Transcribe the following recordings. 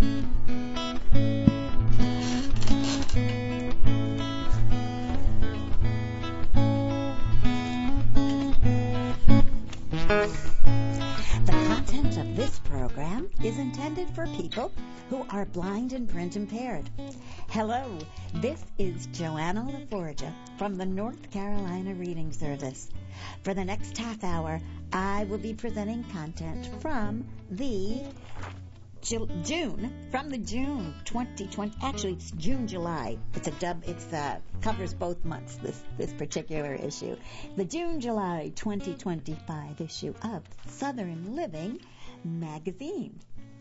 The content of this program is intended for people who are blind and print impaired. Hello, this is Joanna LaForgia from the North Carolina Reading Service. For the next half hour, I will be presenting content from the June 2020. Actually, it's June-July. It's covers both months, this particular issue. The June-July 2025 issue of Southern Living magazine.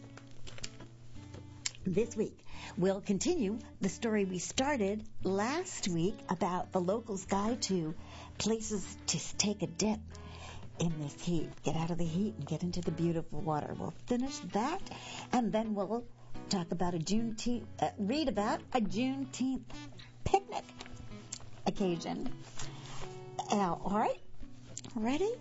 This week, we'll continue the story we started last week about the local's guide to places to take a dip in this heat. Get out of the heat and get into the beautiful water. We'll finish that, and then we'll talk about read about a Juneteenth picnic occasion. All right, ready?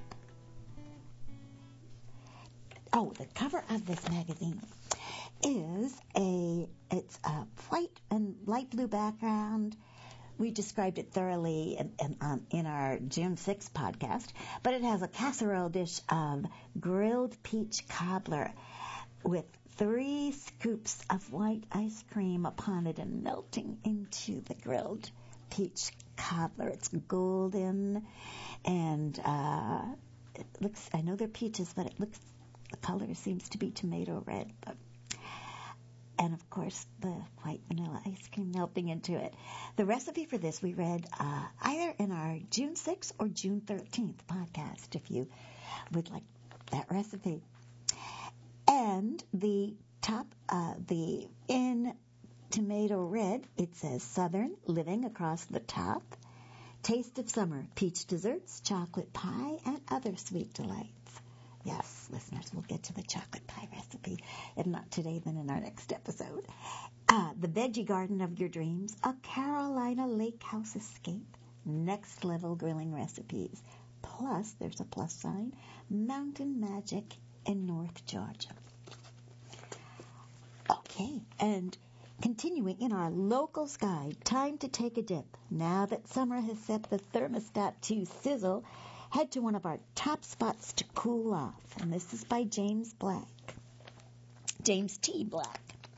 Oh, the cover of this magazine is it's a white and light blue background. We described it thoroughly in our June 6th podcast, but it has a casserole dish of grilled peach cobbler with 3 scoops of white ice cream upon it and melting into the grilled peach cobbler. It's golden, and it looks, I know they're peaches, but the color seems to be tomato red, and of course the white vanilla ice cream melting into it. The recipe for this we read either in our June 6th or June 13th podcast, if you would like that recipe. And the top, in tomato red, it says Southern Living across the top. Taste of summer, peach desserts, chocolate pie, and other sweet delights. Yes, listeners, we'll get to the chocolate pie recipe, if not today, then in our next episode. The veggie garden of your dreams, a Carolina lake house escape, next level grilling recipes. Plus, there's a plus sign, mountain magic in North Georgia. Okay, and continuing in our local's guide, time to take a dip. Now that summer has set the thermostat to sizzle, head to one of our top spots to cool off. And this is by James T. Black.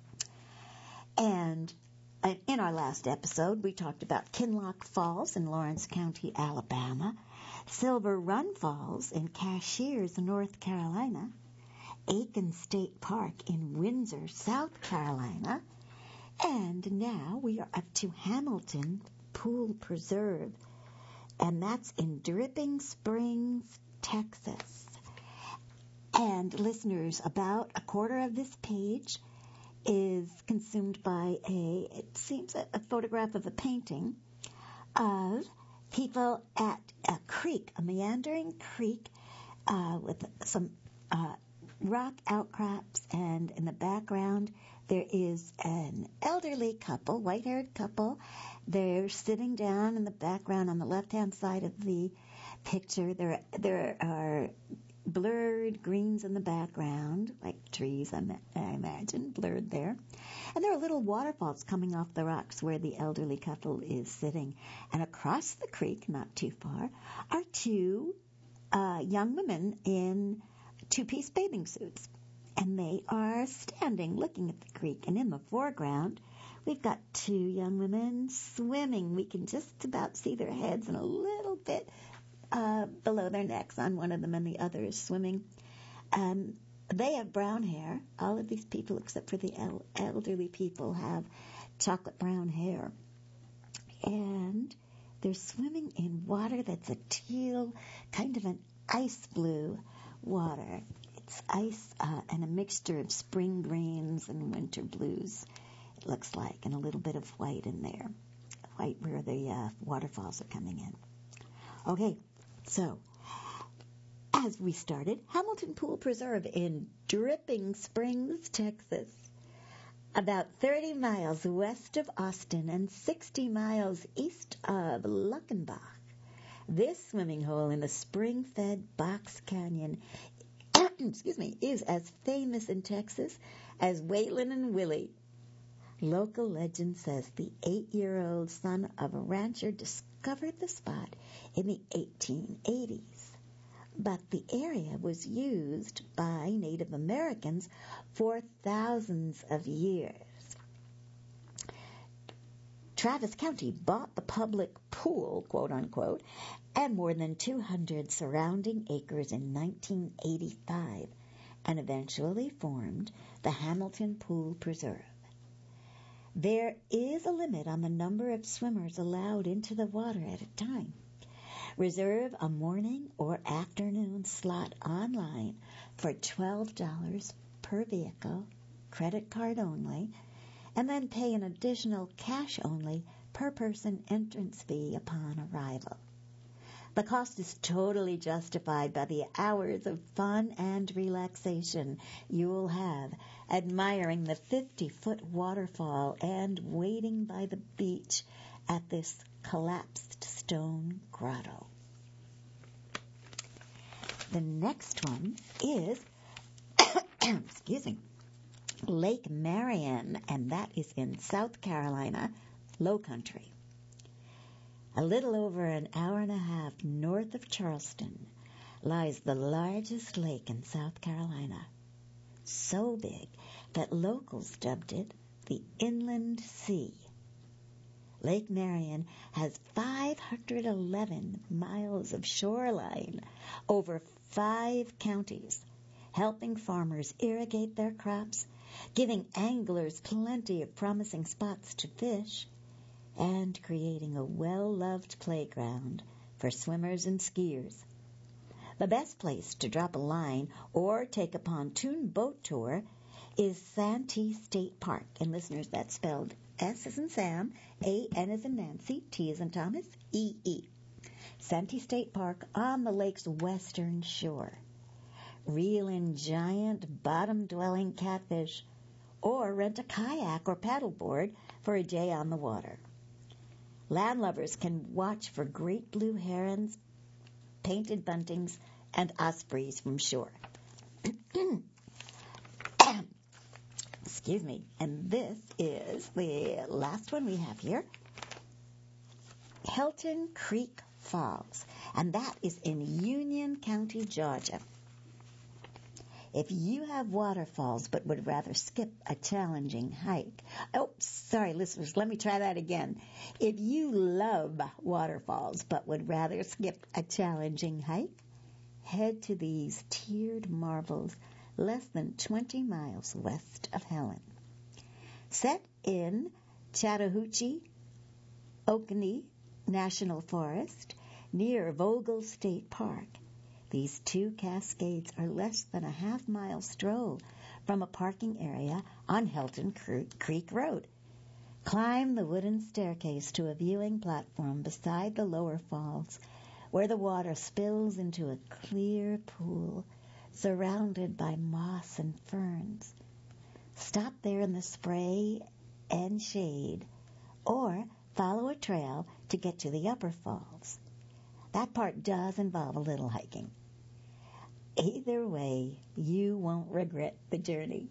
And in our last episode, we talked about Kinloch Falls in Lawrence County, Alabama, Silver Run Falls in Cashiers, North Carolina, Aiken State Park in Windsor, South Carolina, and now we are up to Hamilton Pool Preserve, and that's in Dripping Springs, Texas. And listeners, about a quarter of this page is consumed by a photograph of a painting of people at a creek, a meandering creek with some rock outcrops, and in the background there is an elderly couple, white-haired couple. They're sitting down in the background on the left-hand side of the picture. There are blurred greens in the background, like trees, I imagine, blurred there. And there are little waterfalls coming off the rocks where the elderly couple is sitting. And across the creek, not too far, are 2 young women in 2-piece bathing suits. And they are standing looking at the creek. And in the foreground, we've got 2 young women swimming. We can just about see their heads and a little bit below their necks on one of them, and the other is swimming. They have brown hair. All of these people, except for the elderly people, have chocolate brown hair. And they're swimming in water that's a teal, kind of an ice blue water. It's ice and a mixture of spring greens and winter blues, it looks like, and a little bit of white in there. White where the waterfalls are coming in. Okay, so as we started, Hamilton Pool Preserve in Dripping Springs, Texas. About 30 miles west of Austin and 60 miles east of Luckenbach. This swimming hole in the spring-fed Box Canyon excuse me, is as famous in Texas as Waylon and Willie. Local legend says the 8-year-old son of a rancher discovered the spot in the 1880s. But the area was used by Native Americans for thousands of years. Travis County bought the public pool, quote unquote, and more than 200 surrounding acres in 1985 and eventually formed the Hamilton Pool Preserve. There is a limit on the number of swimmers allowed into the water at a time. Reserve a morning or afternoon slot online for $12 per vehicle, credit card only, and then pay an additional cash only per person entrance fee upon arrival. The cost is totally justified by the hours of fun and relaxation you will have admiring the 50-foot waterfall and waiting by the beach at this collapsed stone grotto. The next one is, excuse me, Lake Marion, and that is in South Carolina, Low Country. A little over an hour and a half north of Charleston lies the largest lake in South Carolina, so big that locals dubbed it the Inland Sea. Lake Marion has 511 miles of shoreline over 5 counties, helping farmers irrigate their crops, giving anglers plenty of promising spots to fish, and creating a well-loved playground for swimmers and skiers. The best place to drop a line or take a pontoon boat tour is Santee State Park. And listeners, that's spelled S as in Sam, A-N as in Nancy, T as in Thomas, E-E. Santee State Park on the lake's western shore. Reel in giant bottom-dwelling catfish or rent a kayak or paddleboard for a day on the water. Landlubbers can watch for great blue herons, painted buntings, and ospreys from shore. Excuse me. And this is the last one we have here. Hilton Creek Falls, and that is in Union County, Georgia. If you have waterfalls but would rather skip a challenging hike. Oh, sorry, listeners, let me try that again. If you love waterfalls but would rather skip a challenging hike, head to these tiered marbles less than 20 miles west of Helen. Set in Chattahoochee, Oconee National Forest near Vogel State Park, these 2 cascades are less than a half-mile stroll from a parking area on Hilton Creek Road. Climb the wooden staircase to a viewing platform beside the lower falls, where the water spills into a clear pool surrounded by moss and ferns. Stop there in the spray and shade, or follow a trail to get to the upper falls. That part does involve a little hiking. Either way, you won't regret the journey.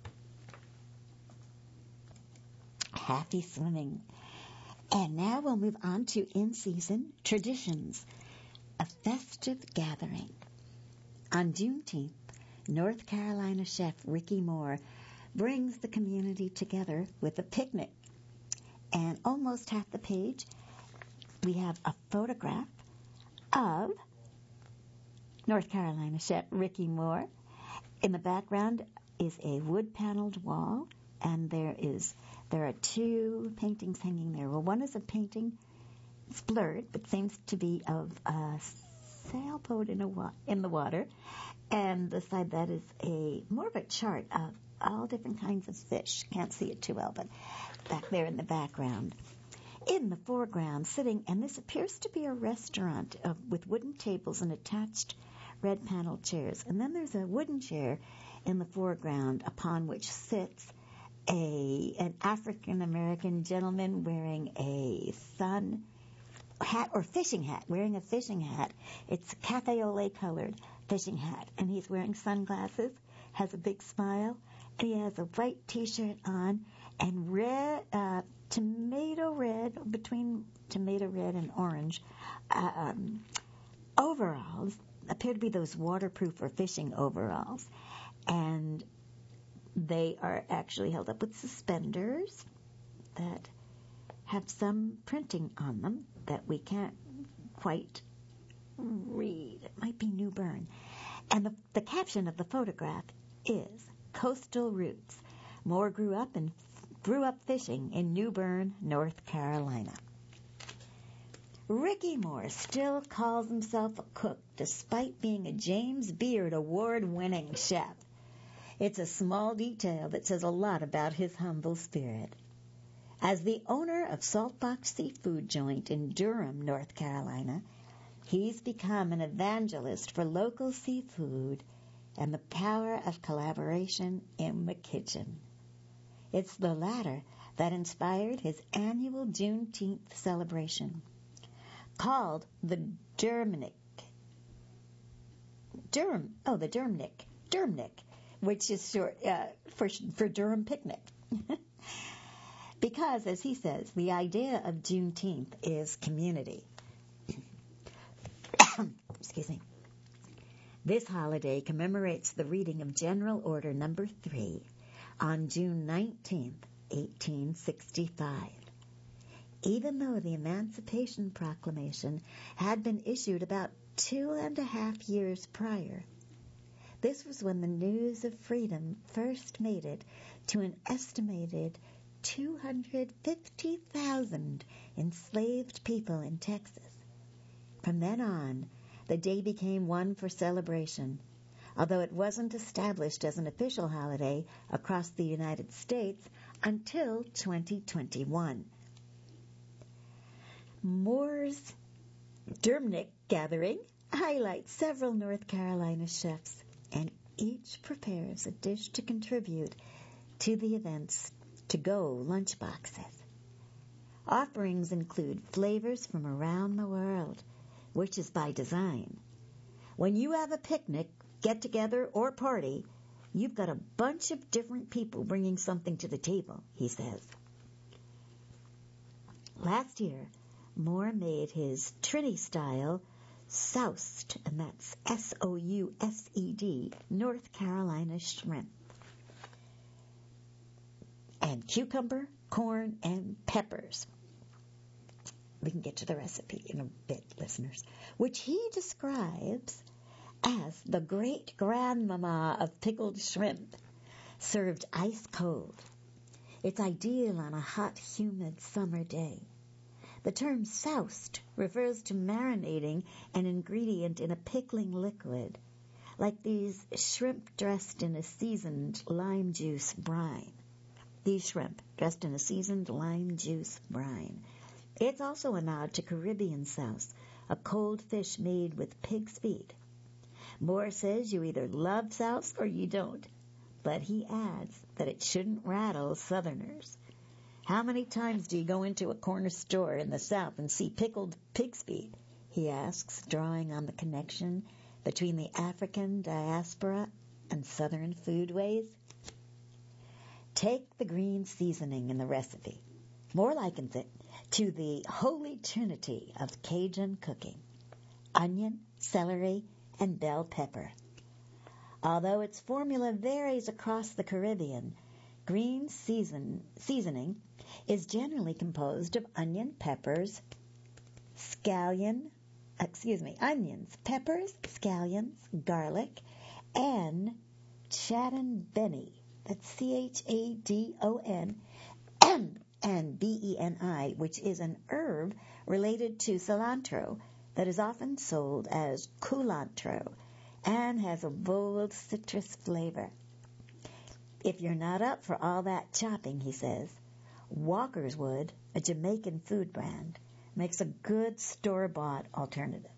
Happy swimming. And now we'll move on to in-season traditions, a festive gathering. On Juneteenth, North Carolina chef Ricky Moore brings the community together with a picnic. And almost half the page, we have a photograph of North Carolina chef Ricky Moore. In the background is a wood-paneled wall, and there are 2 paintings hanging there. Well, one is a painting, it's blurred, but seems to be of a sailboat in the water, and beside that is more of a chart of all different kinds of fish. Can't see it too well, but back there in the background. In the foreground, sitting, and this appears to be a restaurant with wooden tables and attached red paneled chairs. And then there's a wooden chair in the foreground upon which sits an African-American gentleman wearing a sun hat or fishing hat, wearing a fishing hat. It's cafe au lait colored, fishing hat, and he's wearing sunglasses, has a big smile, and he has a white T-shirt on and red, tomato red, between tomato red and orange, overalls, appear to be those waterproof or fishing overalls, and they are actually held up with suspenders that have some printing on them that we can't quite read. It might be New Bern. And the caption of the photograph is Coastal Roots. Moore grew up fishing in New Bern, North Carolina. Ricky Moore still calls himself a cook despite being a James Beard award-winning chef. It's a small detail that says a lot about his humble spirit. As the owner of Saltbox Seafood Joint in Durham, North Carolina, he's become an evangelist for local seafood and the power of collaboration in the kitchen. It's the latter that inspired his annual Juneteenth celebration, called the Durmnik, which is short for Durham Picnic. Because, as he says, the idea of Juneteenth is community. Excuse me. This holiday commemorates the reading of General Order No. 3 on June 19, 1865. Even though the Emancipation Proclamation had been issued about 2.5 years prior, this was when the news of freedom first made it to an estimated 250,000 enslaved people in Texas. From then on, the day became one for celebration, although it wasn't established as an official holiday across the United States until 2021. Moore's Durmnik gathering highlights several North Carolina chefs, and each prepares a dish to contribute to the event's to-go lunchboxes. Offerings include flavors from around the world, which is by design. When you have a picnic, get-together, or party, you've got a bunch of different people bringing something to the table, he says. Last year, Moore made his Trini-style soused, and that's S-O-U-S-E-D, North Carolina shrimp, and cucumber, corn, and peppers. We can get to the recipe in a bit, listeners, which he describes as the great-grandmama of pickled shrimp, served ice-cold. It's ideal on a hot, humid summer day. The term soused refers to marinating an ingredient in a pickling liquid, like these shrimp dressed in a seasoned lime juice brine. It's also a nod to Caribbean souse, a cold fish made with pig's feet. Moore says you either love souse or you don't, but he adds that it shouldn't rattle Southerners. How many times do you go into a corner store in the South and see pickled pig's feet? He asks, drawing on the connection between the African diaspora and Southern foodways. Take the green seasoning in the recipe. Moore likens it to the holy trinity of Cajun cooking: onion, celery, and bell pepper. Although its formula varies across the Caribbean, green seasoning is generally composed of onions, peppers, scallions, garlic, and chadon-beni. That's C-H-A-D-O-N and B-E-N-I, which is an herb related to cilantro that is often sold as culantro and has a bold citrus flavor. If you're not up for all that chopping, he says, Walker's Wood, a Jamaican food brand, makes a good store-bought alternative.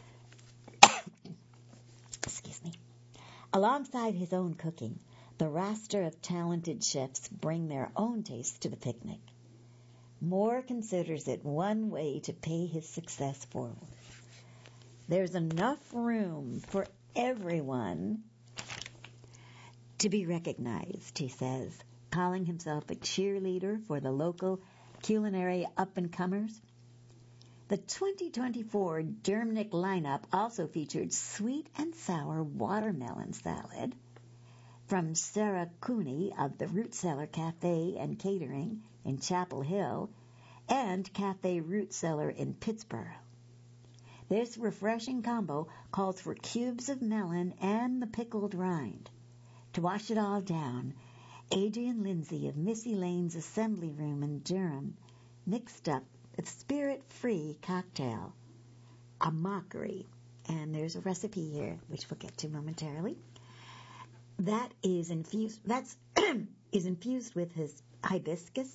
Excuse me. Alongside his own cooking, the roster of talented chefs bring their own taste to the picnic. Moore considers it one way to pay his success forward. There's enough room for everyone to be recognized, he says, calling himself a cheerleader for the local culinary up-and-comers. The 2024 Dermnick lineup also featured sweet and sour watermelon salad from Sarah Cooney of the Root Cellar Cafe and Catering in Chapel Hill and Cafe Root Cellar in Pittsburgh. This refreshing combo calls for cubes of melon and the pickled rind. To wash it all down, Adrian Lindsay of Missy Lane's Assembly Room in Durham mixed up a spirit-free cocktail, a mockery, and there's a recipe here, which we'll get to momentarily. That is infused. Is infused with his hibiscus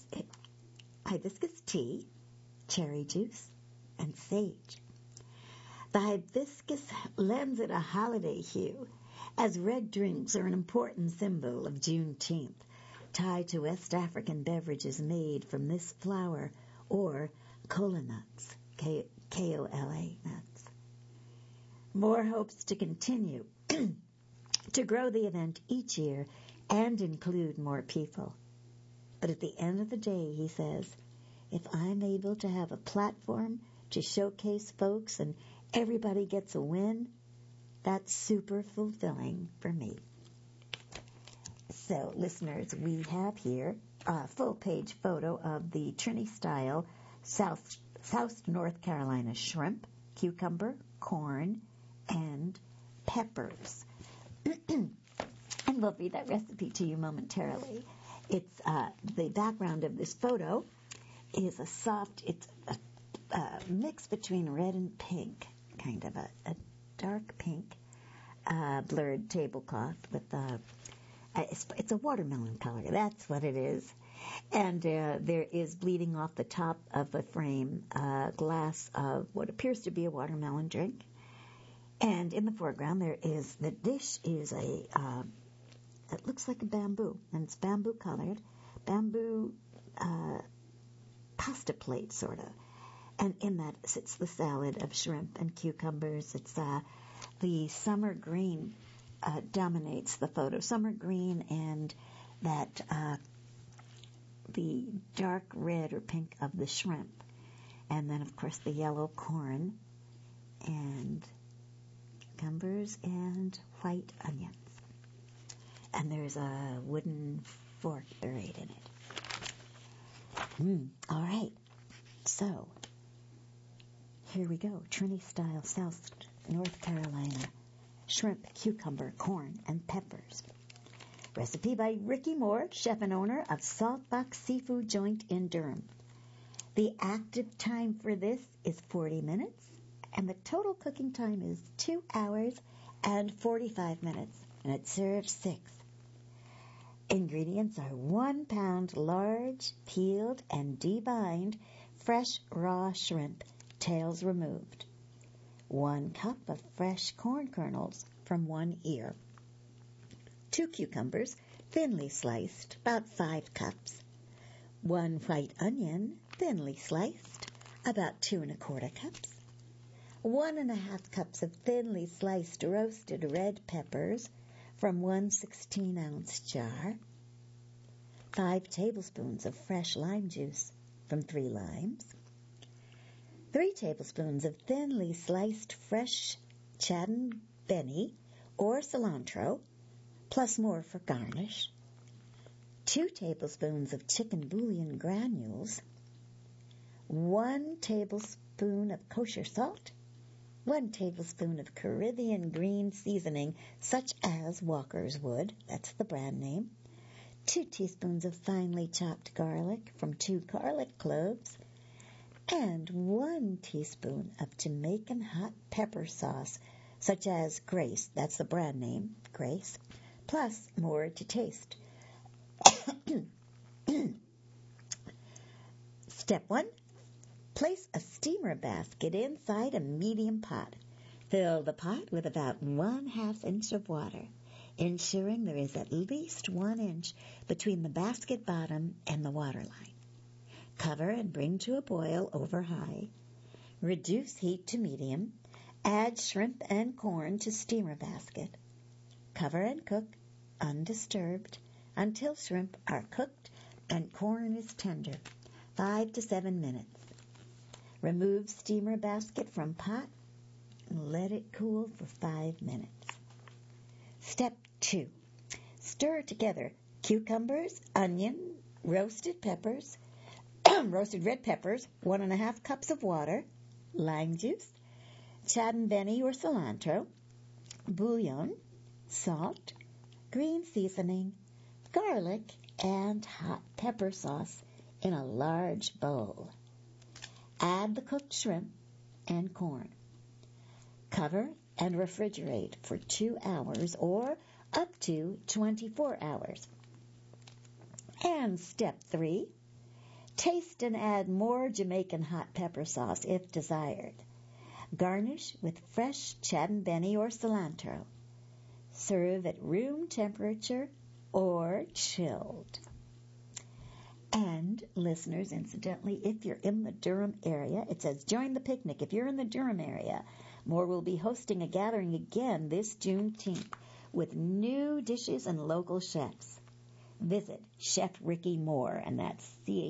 tea, cherry juice, and sage. The hibiscus lends it a holiday hue, as red drinks are an important symbol of Juneteenth, tied to West African beverages made from this flower or kola nuts, K-O-L-A nuts. Moore hopes to continue to grow the event each year and include more people. But at the end of the day, he says, if I'm able to have a platform to showcase folks and everybody gets a win, that's super fulfilling for me. So, listeners, we have here a full-page photo of the Trini-style South North Carolina shrimp, cucumber, corn, and peppers. And we'll read that recipe to you momentarily. It's the background of this photo is it's a mix between red and pink, kind of a dark pink blurred tablecloth with it's a watermelon color. That's what it is. And there is bleeding off the top of the frame a glass of what appears to be a watermelon drink. And in the foreground, the dish is it looks like a bamboo, and it's bamboo colored, bamboo pasta plate, sort of. And in that sits the salad of shrimp and cucumbers. It's the summer green dominates the photo. Summer green and that the dark red or pink of the shrimp. And then, of course, the yellow corn and cucumbers and white onions. And there's a wooden fork buried in it. All right. So, here we go. Trini-style South North Carolina shrimp, cucumber, corn, and peppers. Recipe by Ricky Moore, chef and owner of Saltbox Seafood Joint in Durham. The active time for this is 40 minutes, and the total cooking time is 2 hours and 45 minutes, and it serves 6. Ingredients are 1 pound large, peeled, and debined fresh raw shrimp, tails removed. 1 cup of fresh corn kernels from 1 ear. 2 cucumbers, thinly sliced, about 5 cups. 1 white onion, thinly sliced, about 2 1/4 cups. 1 1/2 cups of thinly sliced roasted red peppers from 1 16-ounce jar. 5 tablespoons of fresh lime juice from 3 limes. 3 tablespoons of thinly sliced fresh Chadden Benny or cilantro, plus more for garnish. 2 tablespoons of chicken bouillon granules. 1 tablespoon of kosher salt. 1 tablespoon of Caribbean green seasoning, such as Walker's Wood, that's the brand name. 2 teaspoons of finely chopped garlic from 2 garlic cloves. And 1 teaspoon of Jamaican hot pepper sauce, such as Grace, that's the brand name, Grace, plus more to taste. Step 1. Place a steamer basket inside a medium pot. Fill the pot with about 1/2 inch of water, ensuring there is at least 1 inch between the basket bottom and the water line. Cover and bring to a boil over high. Reduce heat to medium. Add shrimp and corn to steamer basket. Cover and cook undisturbed until shrimp are cooked and corn is tender, 5 to 7 minutes. Remove steamer basket from pot and let it cool for 5 minutes. Step 2. Stir together cucumbers, onion, roasted peppers, roasted red peppers, 1½ cups of water, lime juice, chadenbeni or cilantro, bouillon, salt, green seasoning, garlic, and hot pepper sauce in a large bowl. Add the cooked shrimp and corn. Cover and refrigerate for 2 hours or up to 24 hours. And step 3, taste and add more Jamaican hot pepper sauce if desired. Garnish with fresh chadenbeni or cilantro. Serve at room temperature or chilled. And listeners, incidentally, if you're in the Durham area, it says join the picnic. If you're in the Durham area, Moore will be hosting a gathering again this Juneteenth with new dishes and local chefs. Visit Chef Ricky Moore, and that's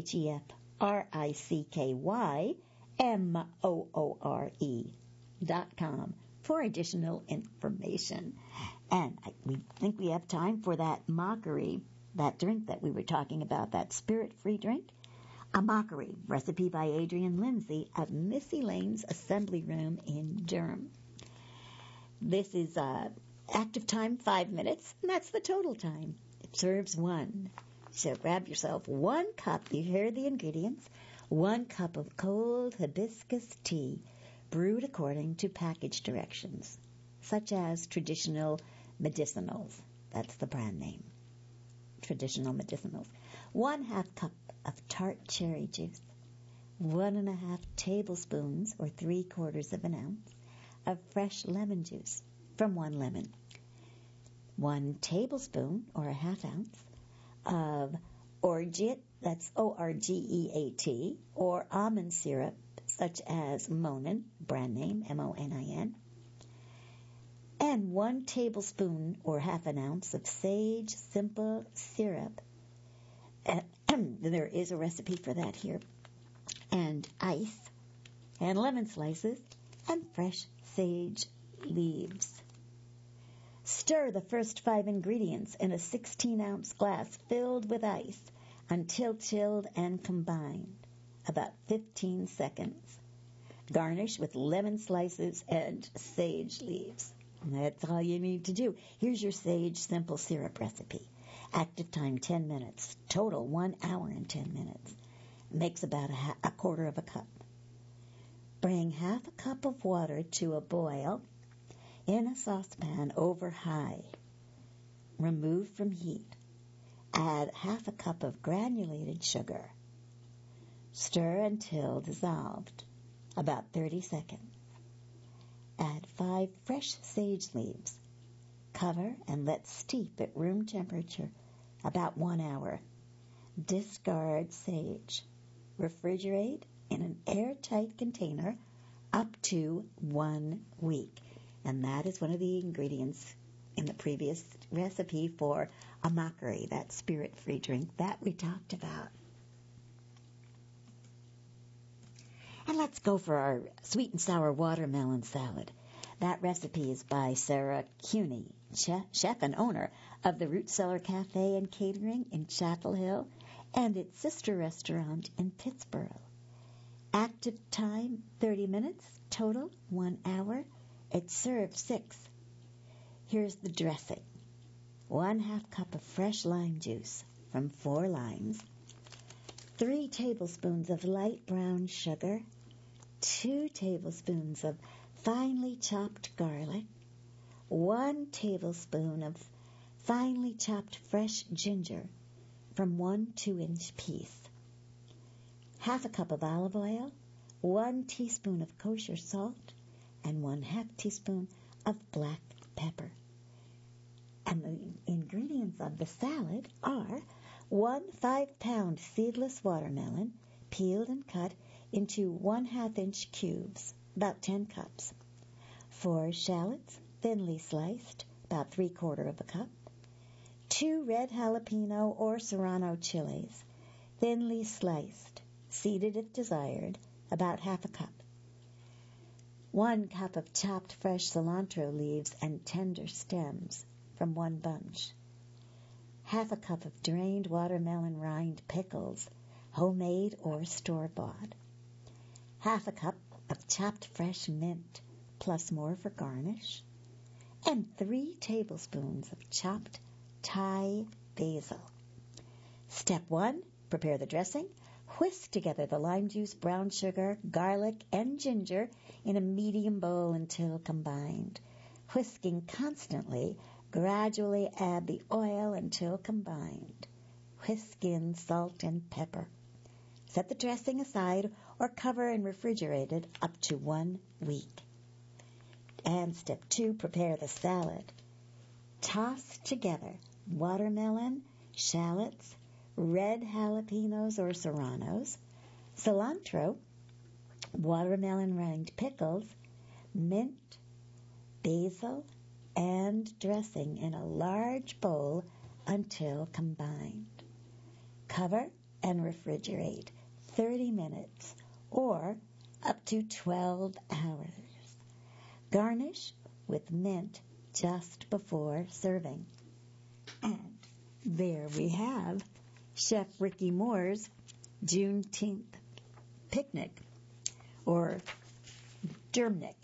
ChefRickymore.com for additional information. And we think we have time for that mockery, that drink that we were talking about, that spirit-free drink. A mockery recipe by Adrian Lindsay of Missy Lane's Assembly Room in Durham. This is active time 5 minutes, and that's the total time. It serves 1. So grab yourself 1 cup, you hear the ingredients, 1 cup of cold hibiscus tea, brewed according to package directions, such as Traditional Medicinals. That's the brand name. Traditional Medicinals. 1/2 cup of tart cherry juice, 1½ tablespoons or 3/4 of an ounce of fresh lemon juice from 1 lemon, 1 tablespoon or a 1/2 ounce of orgeat, that's ORGEAT, or almond syrup, such as Monin, brand name, MONIN, and 1 tablespoon or 1/2 ounce of sage simple syrup. There is a recipe for that here. And ice, and lemon slices, and fresh sage leaves. Stir the first 5 ingredients in a 16-ounce glass filled with ice until chilled and combined, about 15 seconds. Garnish with lemon slices and sage leaves. And that's all you need to do. Here's your sage simple syrup recipe. Active time 10 minutes. Total 1 hour and 10 minutes. Makes about a 1/4 of a cup. Bring 1/2 cup of water to a boil in a saucepan over high. Remove from heat. Add 1/2 cup of granulated sugar. Stir until dissolved, about 30 seconds. Add 5 fresh sage leaves. Cover and let steep at room temperature about 1 hour. Discard sage. Refrigerate in an airtight container up to 1 week. And that is one of the ingredients in the previous recipe for a mockery, that spirit-free drink that we talked about. And let's go for our sweet and sour watermelon salad. That recipe is by Sarah Cuny, chef and owner of the Root Cellar Cafe and Catering in Chapel Hill and its sister restaurant in Pittsburgh. Active time 30 minutes, total 1 hour. It serves 6. Here's the dressing. 1/2 cup of fresh lime juice from 4 limes, 3 tablespoons of light brown sugar, 2 tablespoons of finely chopped garlic, 1 tablespoon of finely chopped fresh ginger from 1 2-inch piece, 1/2 cup of olive oil, 1 teaspoon of kosher salt, and 1/2 teaspoon of black pepper. And the ingredients of the salad are 1 5-pound seedless watermelon, peeled and cut into 1/2-inch cubes, about 10 cups, 4 shallots, thinly sliced, about 3/4 of a cup. 2 red jalapeno or serrano chilies, thinly sliced, seeded if desired, about 1/2 a cup. 1 cup of chopped fresh cilantro leaves and tender stems from 1 bunch. 1/2 a cup of drained watermelon rind pickles, homemade or store-bought. 1/2 a cup of chopped fresh mint, plus more for garnish. And 3 tablespoons of chopped Thai basil. Step 1, prepare the dressing. Whisk together the lime juice, brown sugar, garlic, and ginger in a medium bowl until combined. Whisking constantly, gradually add the oil until combined. Whisk in salt and pepper. Set the dressing aside or cover and refrigerate it up to 1 week. And step 2, prepare the salad. Toss together watermelon, shallots, red jalapenos or serranos, cilantro, watermelon rind pickles, mint, basil, and dressing in a large bowl until combined. Cover and refrigerate 30 minutes or up to 12 hours. Garnish with mint just before serving. And there we have Chef Ricky Moore's Juneteenth picnic, or Dermnick.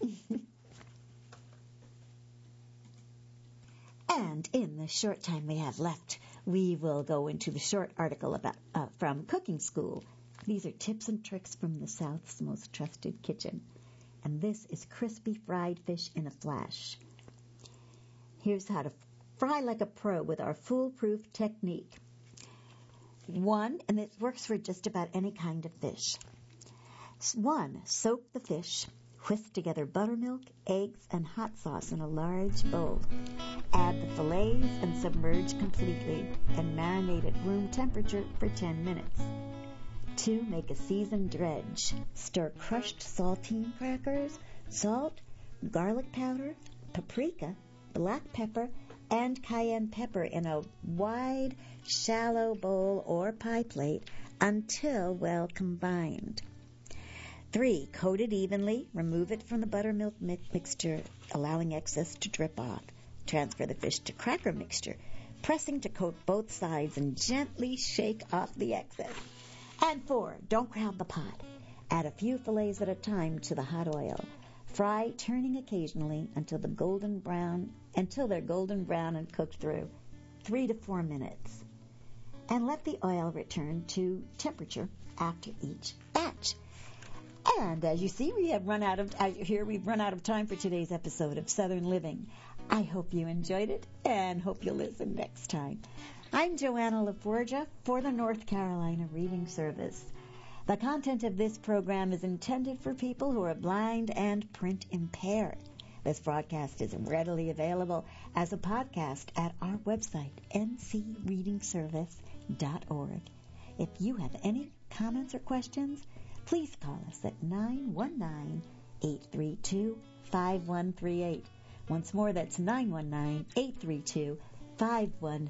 And in the short time we have left, we will go into the short article about from Cooking School. These are tips and tricks from the South's most trusted kitchen. And this is crispy fried fish in a flash. Here's how to fry like a pro with our foolproof technique. 1, and it works for just about any kind of fish. 1, soak the fish. Whisk together buttermilk, eggs, and hot sauce in a large bowl. Add the fillets and submerge completely and marinate at room temperature for 10 minutes. 2, make a seasoned dredge. Stir crushed saltine crackers, salt, garlic powder, paprika, black pepper, and cayenne pepper in a wide, shallow bowl or pie plate until well combined. 3, coat it evenly. Remove it from the buttermilk mixture, allowing excess to drip off. Transfer the fish to cracker mixture, pressing to coat both sides and gently shake off the excess. And 4, don't crowd the pot. Add a few fillets at a time to the hot oil. Fry, turning occasionally until they're golden brown and cooked through, 3 to 4 minutes. And let the oil return to temperature after each batch. And as you see, we've run out of time for today's episode of Southern Living. I hope you enjoyed it and hope you'll listen next time. I'm Joanna LaForgia for the North Carolina Reading Service. The content of this program is intended for people who are blind and print impaired. This broadcast is readily available as a podcast at our website, ncreadingservice.org. If you have any comments or questions, please call us at 919-832-5138. Once more, that's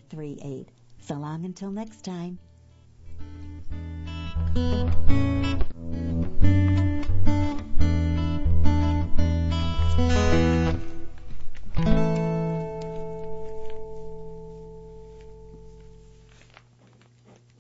919-832-5138. So long until next time.